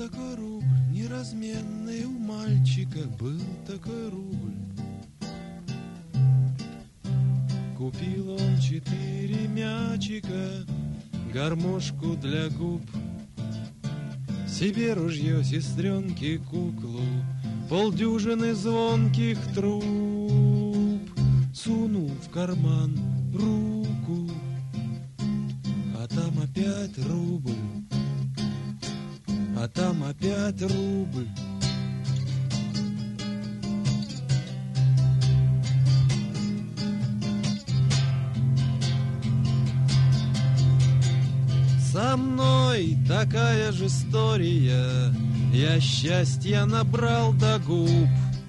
такой рубль, неразменный у мальчика, был такой рубль. Купил он 4 мячика, гармошку для губ, себе ружье, сестренке куклу, полдюжины звонких труб. Сунул в карман руку, а там опять рубль, а там опять рубль. Со мной такая же история, я счастья набрал до губ.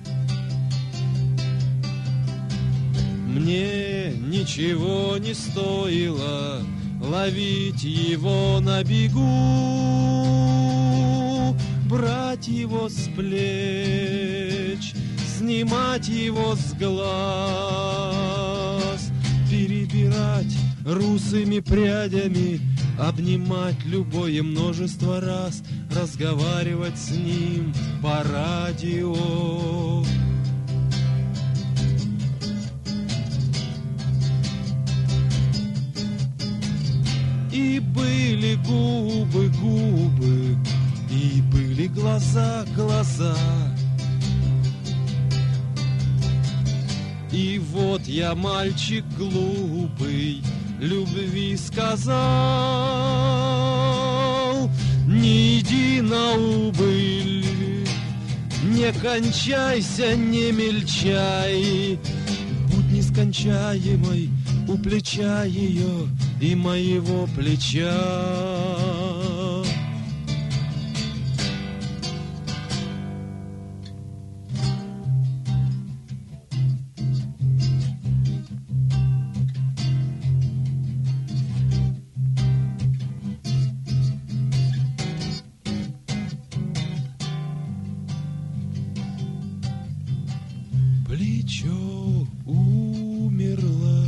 Мне ничего не стоило ловить его на бегу, брать его с плеч, снимать его с глаз, перебирать русыми прядями, обнимать любое множество раз, разговаривать с ним по радио. И были губы, губы, и были глаза, глаза. И вот я, мальчик глупый, любви сказал: не иди на убыль, не кончайся, не мельчай, будь нескончаемой у плеча ее и моего плеча. Плечо умерло,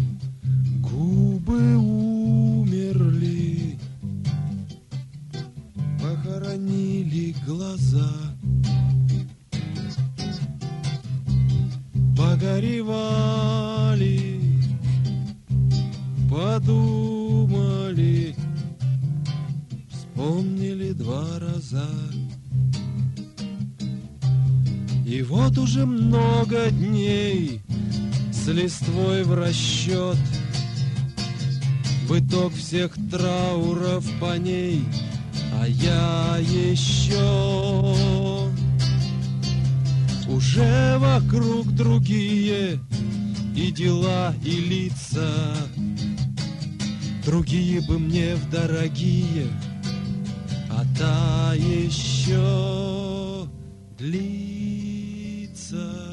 губы умерли, похоронили глаза, погоревали, подумали, вспомнили 2 раза. И вот уже много дней с листвой в расчет, в итог всех трауров по ней, а я еще уже вокруг другие и дела, и лица, другие бы мне в дорогие, а та еще длится.